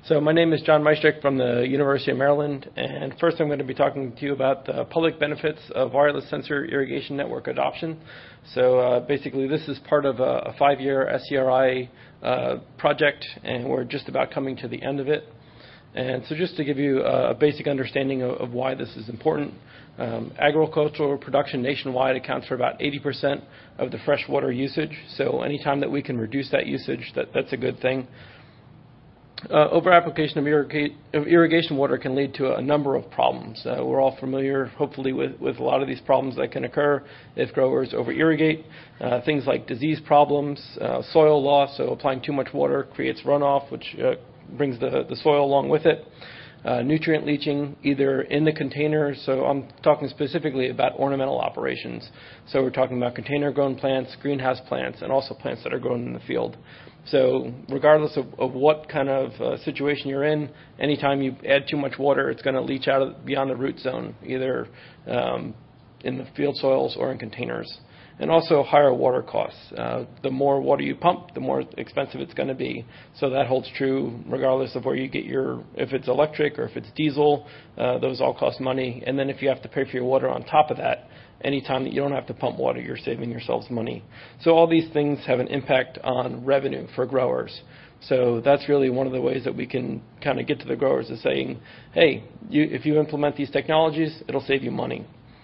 So my name is John Meistrick from the University of Maryland, and first I'm going to be talking to you about the public benefits of wireless sensor irrigation network adoption. So basically this is part of a 5-year SCRI project, and we're just about coming to the end of it. And so just to give you a basic understanding of why this is important, agricultural production nationwide accounts for about 80% of the freshwater usage. So anytime that we can reduce that usage, that's a good thing. Over-application of irrigation water can lead to a number of problems. We're all familiar, hopefully, with a lot of these problems that can occur if growers over-irrigate. Things like disease problems, soil loss, so applying too much water creates runoff, which brings the soil along with it. Nutrient leaching, either in the containers, so I'm talking specifically about ornamental operations. So we're talking about container-grown plants, greenhouse plants, and also plants that are grown in the field. So regardless of what kind of situation you're in, anytime you add too much water, it's going to leach out beyond the root zone, either in the field soils or in containers. And also higher water costs. The more water you pump, the more expensive it's going to be. So that holds true regardless of where you get if it's electric or if it's diesel, those all cost money. And then if you have to pay for your water on top of that, anytime that you don't have to pump water, you're saving yourselves money. So all these things have an impact on revenue for growers. So that's really one of the ways that we can kind of get to the growers is saying, hey, if you implement these technologies, it'll save you money.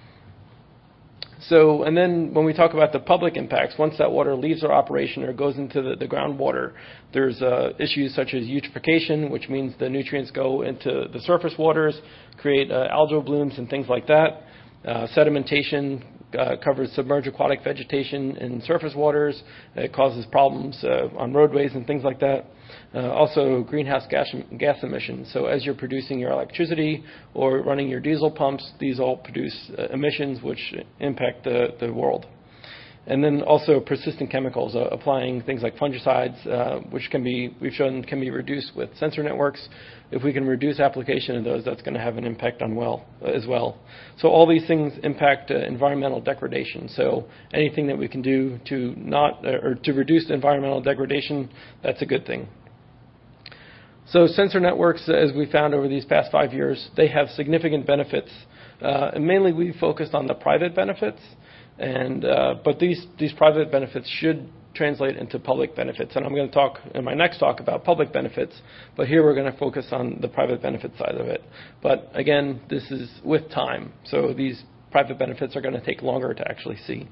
So, and then when we talk about the public impacts, once that water leaves our operation or goes into the groundwater, there's issues such as eutrophication, which means the nutrients go into the surface waters, create algal blooms and things like that. Sedimentation covers submerged aquatic vegetation in surface waters. It causes problems on roadways and things like that. Also, greenhouse gas emissions. So as you're producing your electricity or running your diesel pumps, these all produce emissions which impact the world. And then also persistent chemicals, applying things like fungicides, which we've shown can be reduced with sensor networks. If we can reduce application of those, that's going to have an impact on as well. So all these things impact environmental degradation. So anything that we can do to reduce environmental degradation, that's a good thing. So sensor networks, as we found over these past 5 years, they have significant benefits. And mainly we focused on the private benefits. But these private benefits should translate into public benefits. And I'm going to talk in my next talk about public benefits, but here we're going to focus on the private benefit side of it. But again, this is with time. So these private benefits are going to take longer to actually see.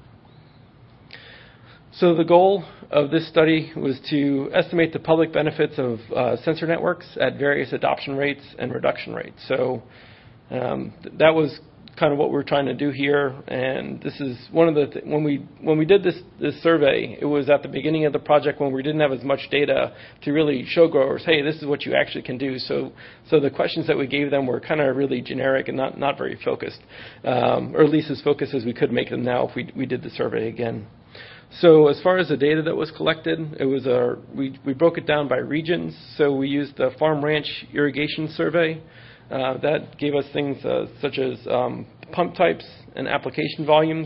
So the goal of this study was to estimate the public benefits of sensor networks at various adoption rates and reduction rates. So that was kind of what we're trying to do here, and this is one of the when we did this survey, it was at the beginning of the project when we didn't have as much data to really show growers, hey, this is what you actually can do. So the questions that we gave them were kind of really generic and not very focused, or at least as focused as we could make them now if we did the survey again. So as far as the data that was collected, it was we broke it down by regions. So we used the Farm Ranch Irrigation Survey. That gave us things such as pump types and application volumes.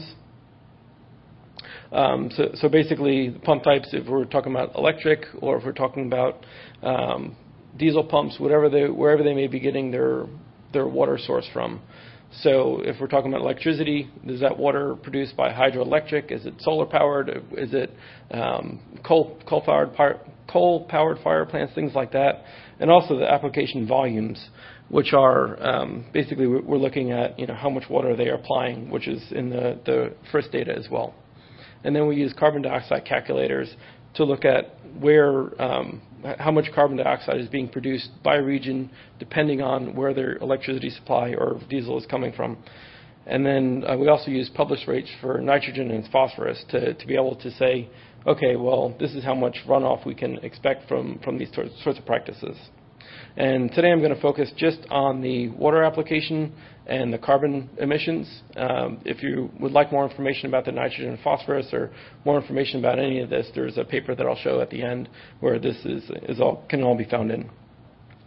So basically, the pump types, if we're talking about electric or if we're talking about diesel pumps, wherever they may be getting their water source from. So if we're talking about electricity, is that water produced by hydroelectric? Is it solar powered? Is it coal-powered power plants? Things like that. And also the application volumes, which are basically we're looking at how much water they are applying, which is in the first data as well. And then we use carbon dioxide calculators to look at how much carbon dioxide is being produced by region, depending on where their electricity supply or diesel is coming from. And then we also use published rates for nitrogen and phosphorus to be able to say, okay, well, this is how much runoff we can expect from these sorts of practices. And today I'm going to focus just on the water application and the carbon emissions. If you would like more information about the nitrogen and phosphorus or more information about any of this, there's a paper that I'll show at the end where this can all be found in.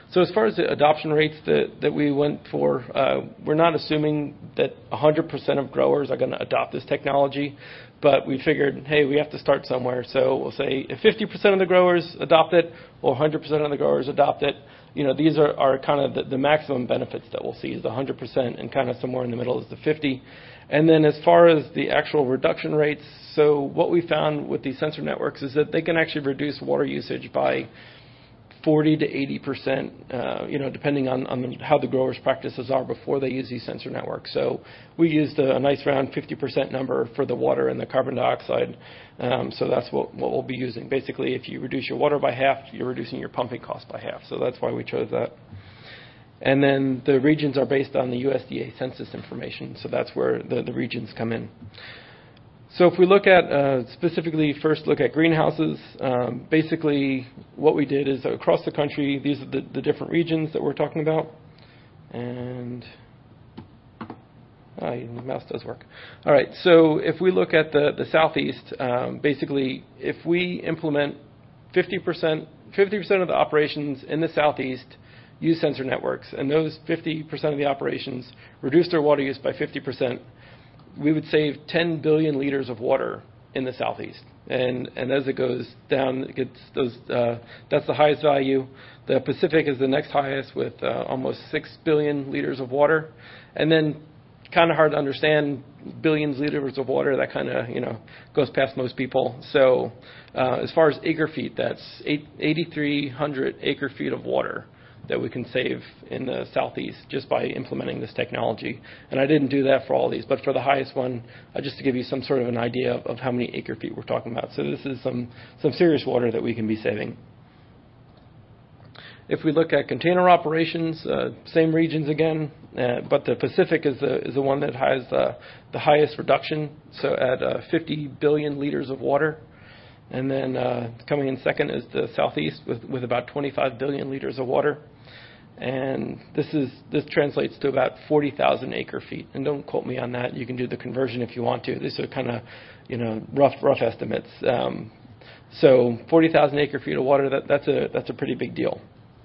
So as far as the adoption rates that we went for, we're not assuming that 100% of growers are going to adopt this technology, but we figured, hey, we have to start somewhere. So we'll say if 50% of the growers adopt it or 100% of the growers adopt it, these are kind of the maximum benefits that we'll see is the 100%, and kind of somewhere in the middle is the 50. And then as far as the actual reduction rates, so what we found with these sensor networks is that they can actually reduce water usage by 40 to 80%, depending on how the growers' practices are before they use these sensor networks. So we used a nice round 50% number for the water and the carbon dioxide. So that's what we'll be using. Basically, if you reduce your water by half, you're reducing your pumping cost by half. So that's why we chose that. And then the regions are based on the USDA census information. So that's where the regions come in. So if we look at specifically, first look at greenhouses, basically what we did is across the country, these are the different regions that we're talking about. And the mouse does work. All right, so if we look at the southeast, basically if we implement 50% of the operations in the southeast use sensor networks, and those 50% of the operations reduce their water use by 50%, we would save 10 billion liters of water in the southeast. And as it goes down, it gets that's the highest value. The Pacific is the next highest with almost 6 billion liters of water. And then kind of hard to understand, billions of liters of water, that kind of, goes past most people. So as far as acre feet, that's 8,300 acre feet of water that we can save in the southeast just by implementing this technology. And I didn't do that for all these, but for the highest one, just to give you some sort of an idea of how many acre feet we're talking about. So this is some serious water that we can be saving. If we look at container operations, same regions again, but the Pacific is the one that has the highest reduction, so at 50 billion liters of water. And then coming in second is the southeast with about 25 billion liters of water. And this translates to about 40,000 acre feet. And don't quote me on that. You can do the conversion if you want to. These are kind of, rough estimates. So 40,000 acre feet of water, that's a pretty big deal.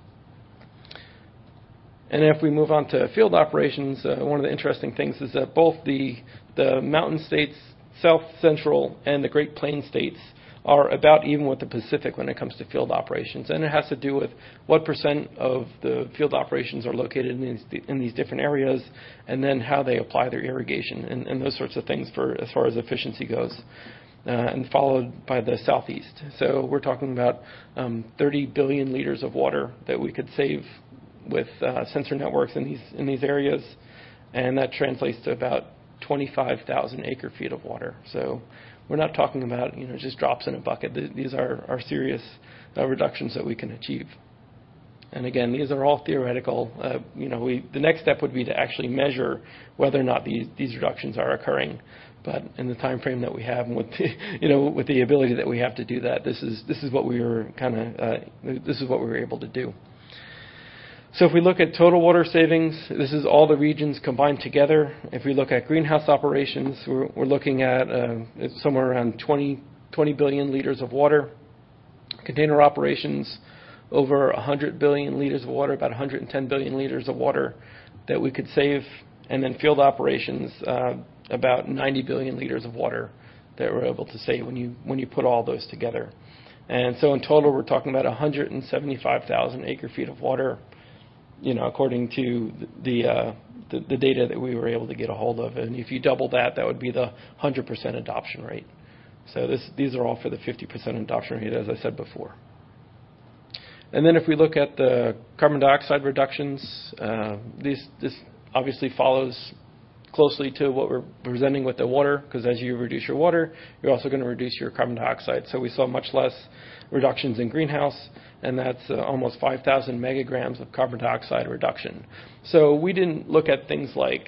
And if we move on to field operations, one of the interesting things is that both the mountain states, South Central, and the Great Plains states are about even with the Pacific when it comes to field operations. And it has to do with what percent of the field operations are located in these different areas, and then how they apply their irrigation and those sorts of things as far as efficiency goes. And followed by the southeast. So we're talking about 30 billion liters of water that we could save with sensor networks in these areas, and that translates to about 25,000 acre feet of water. So we're not talking about just drops in a bucket. These are serious reductions that we can achieve. And again, these are all theoretical. The next step would be to actually measure whether or not these reductions are occurring. But in the time frame that we have, and with with the ability that we have to do that, this is what we were able to do. So if we look at total water savings, this is all the regions combined together. If we look at greenhouse operations, we're looking at somewhere around 20 billion liters of water. Container operations, over 100 billion liters of water, about 110 billion liters of water that we could save. And then field operations, about 90 billion liters of water that we're able to save when you put all those together. And so in total, we're talking about 175,000 acre feet of water, according to the data that we were able to get a hold of. And if you double that, that would be the 100% adoption rate. So these are all for the 50% adoption rate, as I said before. And then if we look at the carbon dioxide reductions, this obviously follows closely to what we're presenting with the water, because as you reduce your water, you're also going to reduce your carbon dioxide. So we saw much less reductions in greenhouse, and that's almost 5,000 megagrams of carbon dioxide reduction. So we didn't look at things like,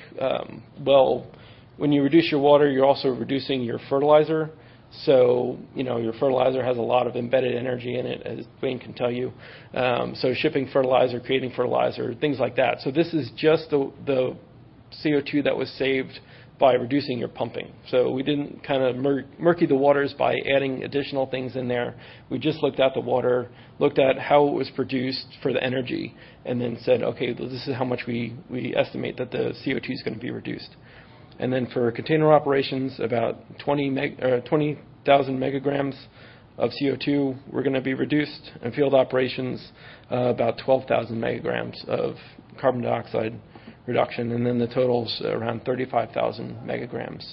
when you reduce your water, you're also reducing your fertilizer. So, your fertilizer has a lot of embedded energy in it, as Dwayne can tell you. So shipping fertilizer, creating fertilizer, things like that. So this is just the CO2 that was saved by reducing your pumping. So we didn't kind of murky the waters by adding additional things in there. We just looked at the water, looked at how it was produced for the energy, and then said, okay, well, this is how much we estimate that the CO2 is going to be reduced. And then for container operations, about 20,000 megagrams of CO2 were going to be reduced. And field operations, about 12,000 megagrams of carbon dioxide reduction, and then the total's around 35,000 megagrams.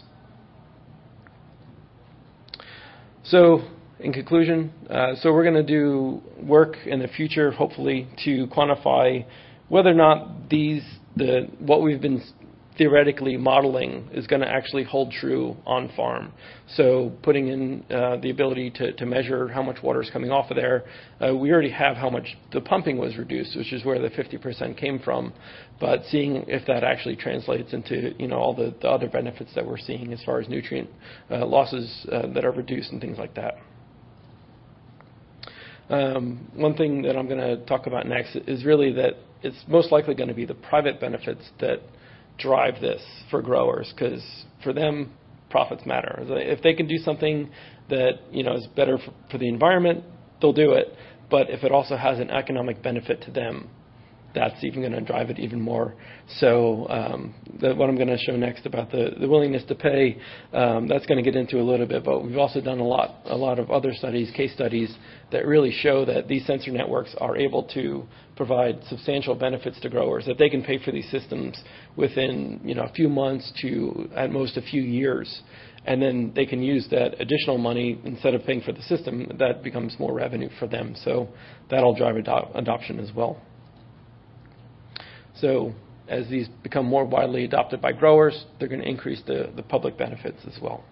So in conclusion, so we're going to do work in the future, hopefully, to quantify whether or not what we've been theoretically modeling is going to actually hold true on farm. So putting in the ability to measure how much water is coming off of there. We already have how much the pumping was reduced, which is where the 50% came from, but seeing if that actually translates into all the other benefits that we're seeing as far as nutrient losses that are reduced and things like that. One thing that I'm going to talk about next is really that it's most likely going to be the private benefits that drive this for growers, because for them, profits matter. If they can do something that is better for the environment, they'll do it. But if it also has an economic benefit to them, that's even going to drive it even more. So what I'm going to show next about the willingness to pay, that's going to get into a little bit. But we've also done a lot of other studies, case studies, that really show that these sensor networks are able to provide substantial benefits to growers, that they can pay for these systems within a few months to at most a few years. And then they can use that additional money instead of paying for the system. That becomes more revenue for them. So that'll drive adoption as well. So as these become more widely adopted by growers, they're going to increase the public benefits as well.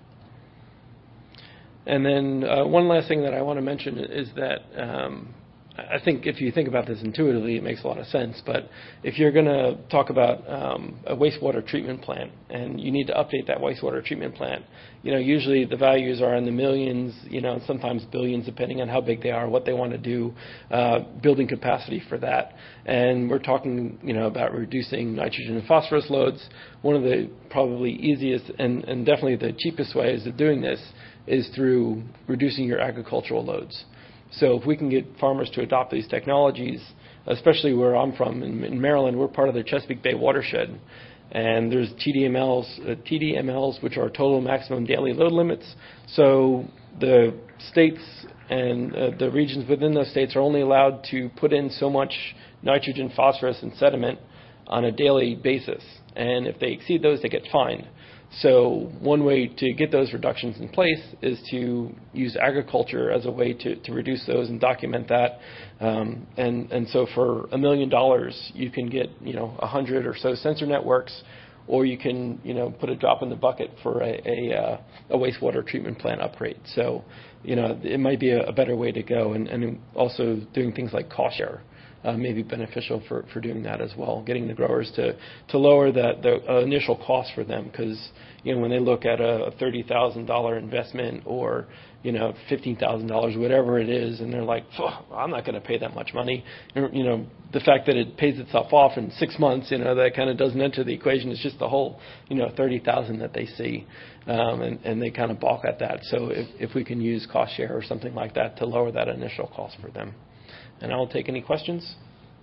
And then one last thing that I want to mention is that I think if you think about this intuitively, it makes a lot of sense. But if you're going to talk about a wastewater treatment plant and you need to update that wastewater treatment plant, usually the values are in the millions, sometimes billions, depending on how big they are, what they want to do, building capacity for that. And we're talking, about reducing nitrogen and phosphorus loads. One of the probably easiest and definitely the cheapest ways of doing this is through reducing your agricultural loads. So if we can get farmers to adopt these technologies, especially where I'm from, in Maryland, we're part of the Chesapeake Bay watershed. And there's TDMLs, which are total maximum daily load limits. So the states and the regions within those states are only allowed to put in so much nitrogen, phosphorus, and sediment on a daily basis. And if they exceed those, they get fined. So one way to get those reductions in place is to use agriculture as a way to reduce those and document that. And so for $1 million, you can get 100 or so sensor networks, or you can put a drop in the bucket for a wastewater treatment plant upgrade. So it might be a better way to go, and also doing things like cost share. May be beneficial for doing that as well, getting the growers to lower the initial cost for them, because when they look at a $30,000 investment or $15,000, whatever it is, and they're like, I'm not going to pay that much money. The fact that it pays itself off in 6 months, that kind of doesn't enter the equation. It's just the whole $30,000 that they see, and they kind of balk at that. So if we can use cost share or something like that to lower that initial cost for them. And I'll take any questions.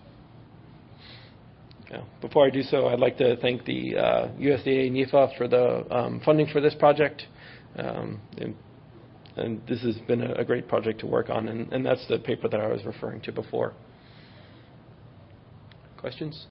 Before I do so, I'd like to thank the USDA NEFA for the funding for this project. And this has been a great project to work on, and that's the paper that I was referring to before. Questions?